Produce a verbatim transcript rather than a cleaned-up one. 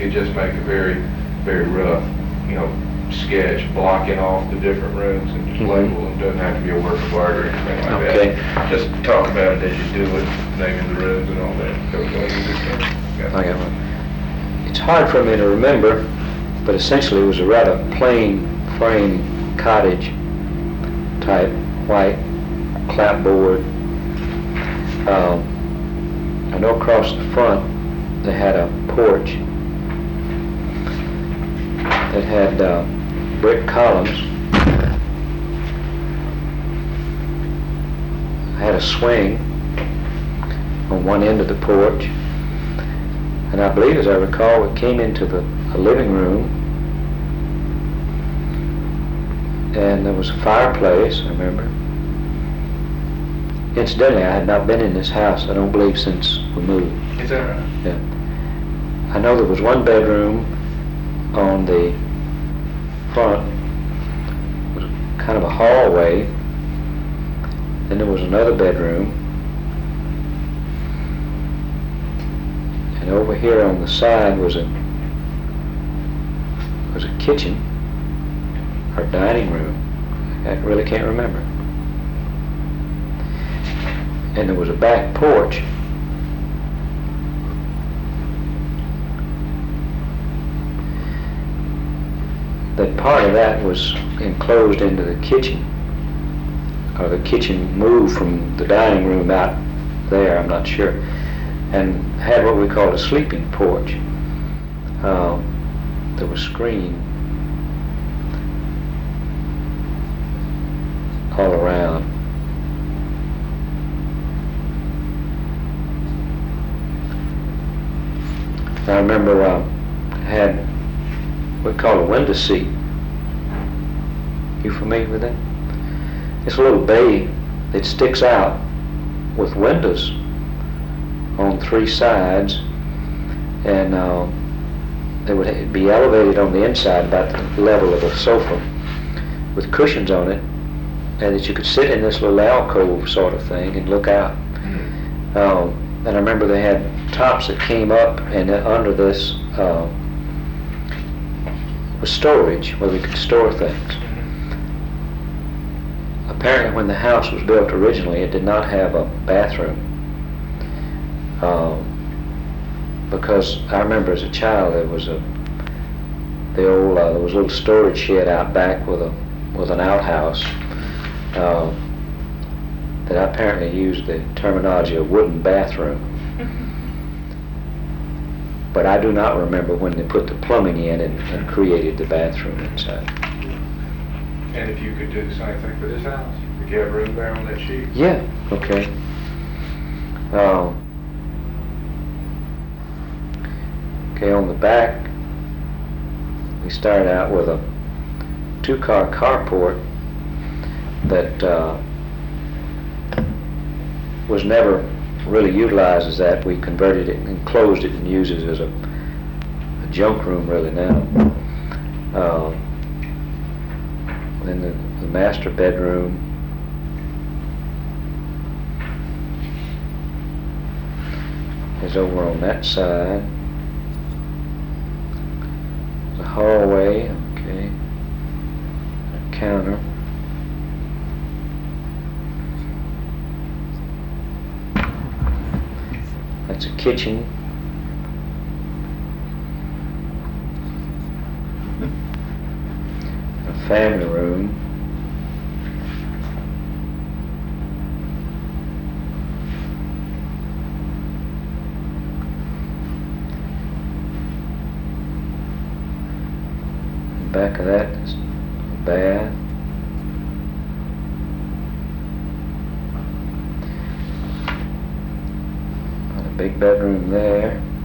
could just make a very, very rough, you know, sketch, blocking off the different rooms and just Mhm. label them. Doesn't have to be a work of art or anything like Okay. that. Just talk about it as you do it, naming the rooms and all that. Go ahead and just, uh, I got one. It's hard for me to remember, but essentially it was a rather plain frame cottage type, white clapboard. Um, I know across the front they had a porch that had uh, brick columns. I had a swing on one end of the porch, and I believe, as I recall, it came into the a living room, and there was a fireplace, I remember. Incidentally, I had not been in this house, I don't believe, since we moved. Is that right? Yeah. I know there was one bedroom on the front. It was kind of a hallway. Then there was another bedroom. And over here on the side was a was a kitchen or dining room. I really can't remember. And there was a back porch. That part of that was enclosed into the kitchen, or the kitchen moved from the dining room out there, I'm not sure, and had what we called a sleeping porch. Um, that was screened all around. I remember uh, I had what we call a window seat. You familiar with that? It's a little bay that sticks out with windows on three sides, and uh, they would be elevated on the inside about the level of a sofa with cushions on it, and that you could sit in this little alcove sort of thing and look out. Mm-hmm. um, and I remember they had tops that came up, and under this uh, was storage where we could store things. Apparently when the house was built originally, it did not have a bathroom. Um, because I remember as a child there was a the old uh, there was a little storage shed out back with a with an outhouse uh, that I apparently used the terminology of wooden bathroom. But I do not remember when they put the plumbing in and, and created the bathroom inside. And if you could do the same thing for this house, if you have room there on that sheet. Yeah, okay. Um, okay, on the back, we started out with a two-car carport that uh, was never really utilized as that. We converted it and closed it and used it as a, a junk room really now. Um, then the, the master bedroom is over on that side. The hallway, okay, a counter. That's a kitchen. A family room. The back of that is a bath. Big bedroom there.